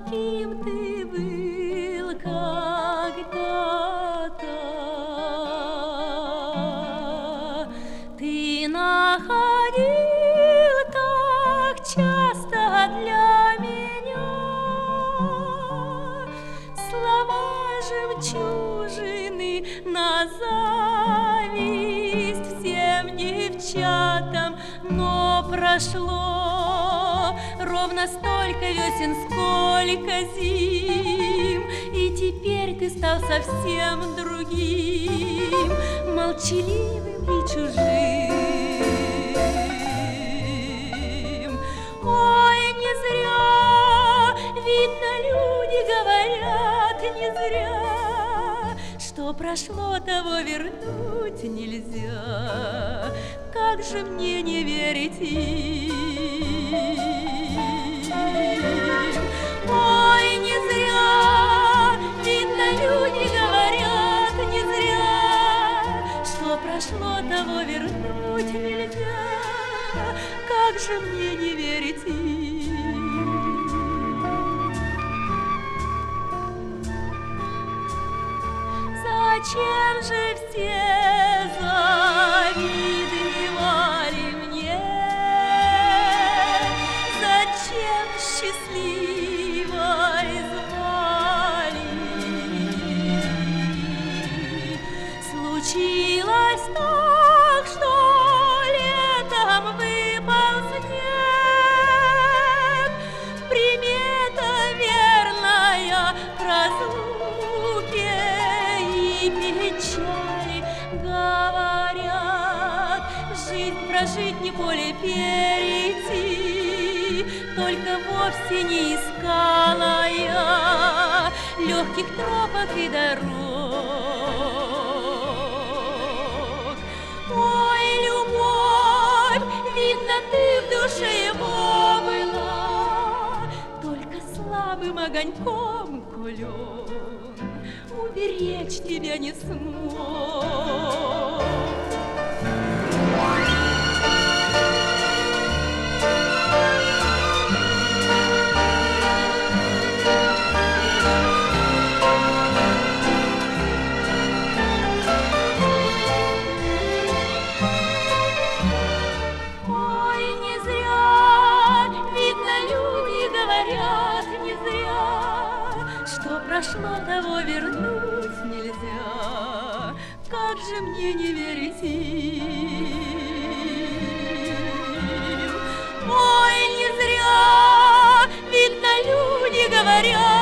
кем ты был когда-то. Ты находил так часто для меня слова жемчужины на зависть всем девчатам, но прошло ровно столько весен, сколько зим, и теперь ты стал совсем другим, молчаливым и чужим. Ой, не зря, видно, люди говорят, не зря, что прошло, того вернуть нельзя. Как же мне не верить им? Ой, не зря, видно, люди говорят, не зря, что прошло, того вернуть нельзя. Как же мне не верить им? Зачем же все завидовали мне? Зачем счастливой звали? Случилось так, что летом выпал снег, примета верная к разлуке и печали. Говорят, жизнь прожить не поле перейти, только вовсе не искала я легких тропок и дорог. Ой, любовь, видно, ты в душе его была, только слабым огоньком, коль он уберечь тебя не смог. Ой, не зря, видно, люди говорят, не зря, что прошло, того вернуть нельзя. Как же мне не верить им? Ой, не зря, видно, люди говорят,